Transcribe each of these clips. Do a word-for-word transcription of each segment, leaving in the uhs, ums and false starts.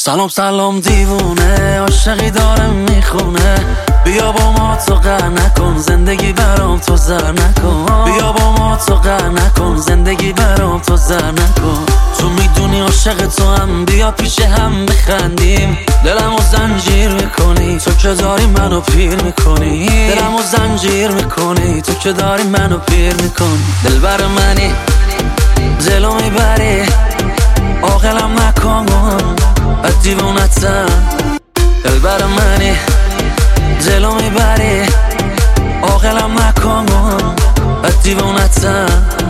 سلام سلام دیوونه، عاشقی داره میخونه. بیا با ما تو قهر نکن، زندگی برام تو زر نکن. بیا با ما تو قهر نکن، زندگی برام تو زر نکن. تو میدونی عاشق تو هم، بیا پیش هم بخندیم. دلمو زنجیر میکنی تو که داری منو پیر میکنی. دلمو زنجیر میکنی تو که داری منو پیر میکنی. دلبر منی دلو میبری، عاقلم نکن بد دیوونتم. دلبر منی دلو میبری، عاقلم نکن بد دیوونتم.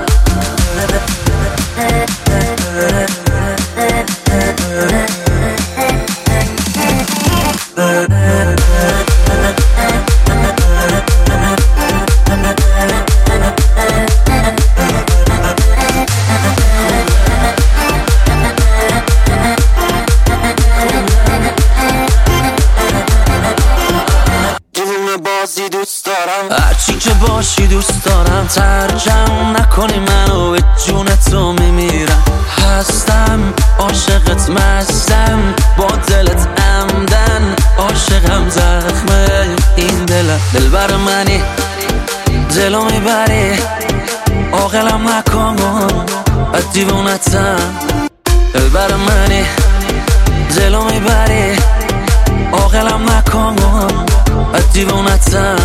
بازی دوست دارم، هرچی که باشی دوست دارم. ترجم نکنی منو، به جون تو میمیرم. هستم عاشقت، مستم با دلت عمدن. عاشقم زخمه این دلم. دلبر منی دلو میبری، عاقلم نکن بد دیوونتم. دلبر منی دلو میبری، عاقلم نکن بد دیوونتم.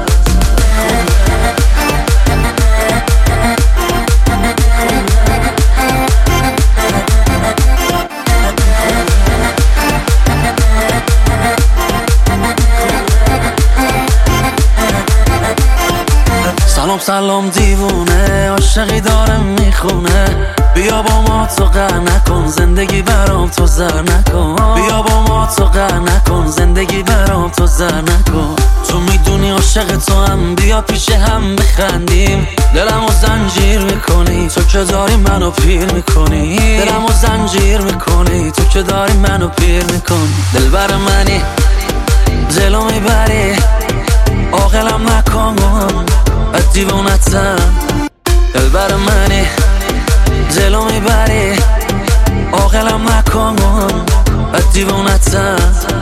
سلام سلام دیوونه، عاشقی داره میخونه. بیا با ما تو قهر نکن، زندگی برام تو زر نکن. بیا با ما تو قهر نکن، زندگی برام تو زر نکن. تو میدونی عاشق تو هم، بیا پیش هم بخندیم. دلمو زنجیر میکنی تو که داری منو پیر میکنی. دلمو زنجیر میکنی تو که داری منو پیر میکنی. دلبر منی دلو میبری، عاقلم نکن بد دیوونتم. دلبر منی دلو میبری، عاقلم نکن بد دیوونتم.